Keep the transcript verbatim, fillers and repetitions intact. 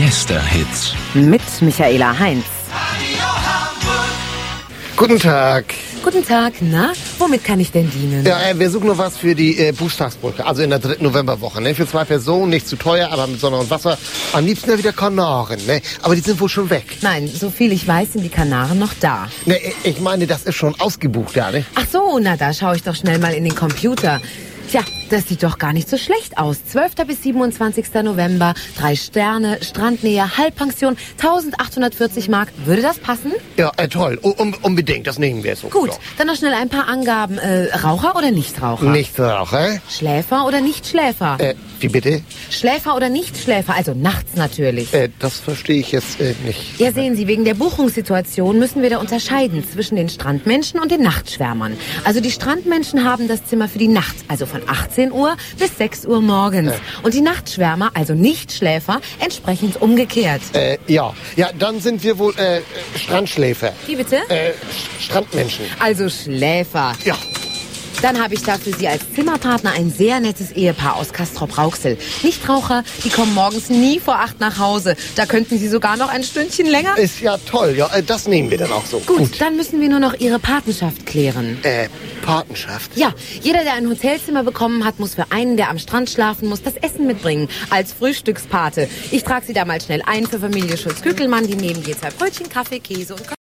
Siesta-Hits. Mit Michaela Heinz. Guten Tag. Guten Tag, na, womit kann ich denn dienen? Ja, äh, wir suchen nur was für die äh, Buchstagsbrücke, also in der dritten Novemberwoche. Ne? Für zwei Personen, nicht zu teuer, aber mit Sonne und Wasser. Am liebsten ja wieder Kanaren, ne? Aber die sind wohl schon weg. Nein, so viel ich weiß, sind die Kanaren noch da. Ne, ich meine, das ist schon ausgebucht, ja, ne? Ach so, na, da schaue ich doch schnell mal in den Computer. Tja, das sieht doch gar nicht so schlecht aus. zwölfter bis siebenundzwanzigster November, drei Sterne, Strandnähe, Halbpension, eintausendachthundertvierzig Mark. Würde das passen? Ja, äh, toll. U um, unbedingt, das nehmen wir so. Gut, Ja. dann noch schnell ein paar Angaben. Äh, Raucher oder Nichtraucher? Nichtraucher? Schläfer oder Nichtschläfer? Äh, wie bitte? Schläfer oder Nichtschläfer, also nachts natürlich. Äh, das verstehe ich jetzt äh, nicht. Ja, sehen Sie, wegen der Buchungssituation müssen wir da unterscheiden zwischen den Strandmenschen und den Nachtschwärmern. Also die Strandmenschen haben das Zimmer für die Nacht, also von achtzehn Uhr bis sechs Uhr morgens. Äh. Und die Nachtschwärmer, also Nichtschläfer, entsprechend umgekehrt. Äh, ja. Ja, dann sind wir wohl äh, Strandschläfer. Wie bitte? Äh, Strandmenschen. Also Schläfer. Ja. Dann habe ich da für Sie als Zimmerpartner ein sehr nettes Ehepaar aus Castrop-Rauxel. Nichtraucher, die kommen morgens nie vor acht nach Hause. Da könnten Sie sogar noch ein Stündchen länger. Ist ja toll, ja, äh, das nehmen wir dann auch so. Gut, dann müssen wir nur noch Ihre Patenschaft klären. Äh, Patenschaft? Ja, jeder, der ein Hotelzimmer bekommen hat, muss für einen, der am Strand schlafen muss, das Essen mitbringen. Als Frühstückspate. Ich trage Sie da mal schnell ein für Familie Schulz-Kükelmann. Die nehmen je zwei Brötchen, Kaffee, Käse und